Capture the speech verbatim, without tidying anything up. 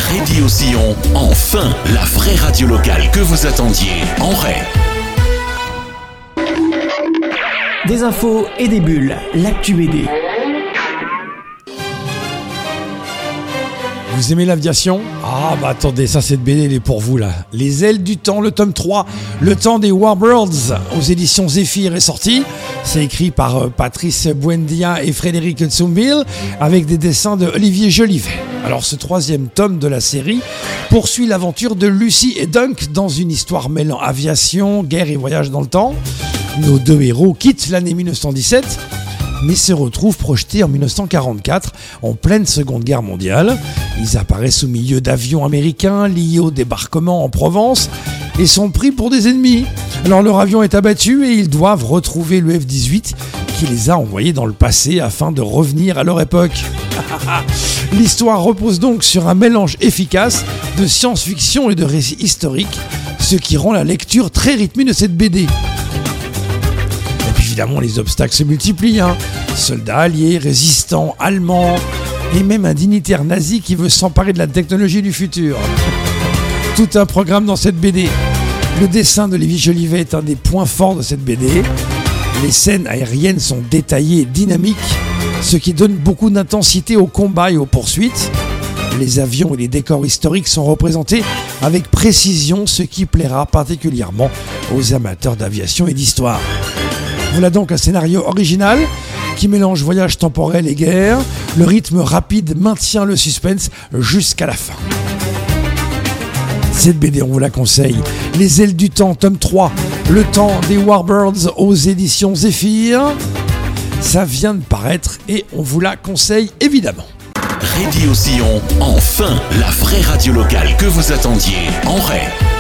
Radio Sillon, enfin, la vraie radio locale que vous attendiez, en vrai. Des infos et des bulles, l'actu B D. Vous aimez l'aviation ? Ah bah attendez, ça cette B D elle est pour vous là. Les ailes du temps, le tome trois, le temps des Warbirds, aux éditions Zephyr est sorti. C'est écrit par euh, Patrice Buendia et Frédéric Zumbil, avec des dessins de Olivier Jolivet. Alors ce troisième tome de la série poursuit l'aventure de Lucy et Dunk dans une histoire mêlant aviation, guerre et voyage dans le temps. Nos deux héros quittent l'année dix-neuf cent dix-sept, mais se retrouvent projetés en dix-neuf cent quarante-quatre, en pleine Seconde Guerre mondiale. Ils apparaissent au milieu d'avions américains liés au débarquement en Provence et sont pris pour des ennemis. Alors leur avion est abattu et ils doivent retrouver le F dix-huit qui les a envoyés dans le passé afin de revenir à leur époque. L'histoire repose donc sur un mélange efficace de science-fiction et de récits historiques, ce qui rend la lecture très rythmée de cette B D. Évidemment, les obstacles se multiplient, hein. Soldats alliés, résistants, allemands, et même un dignitaire nazi qui veut s'emparer de la technologie du futur. Tout un programme dans cette B D. Le dessin d'Olivier Jolivet est un des points forts de cette B D. Les scènes aériennes sont détaillées et dynamiques, ce qui donne beaucoup d'intensité aux combats et aux poursuites. Les avions et les décors historiques sont représentés avec précision, ce qui plaira particulièrement aux amateurs d'aviation et d'histoire. Voilà donc un scénario original qui mélange voyage temporel et guerre. Le rythme rapide maintient le suspense jusqu'à la fin. Cette B D, on vous la conseille. Les ailes du temps, tome trois. Le temps des Warbirds aux éditions Zephyr. Ça vient de paraître et on vous la conseille évidemment. Radio Sillon, enfin, la vraie radio locale que vous attendiez, en vrai.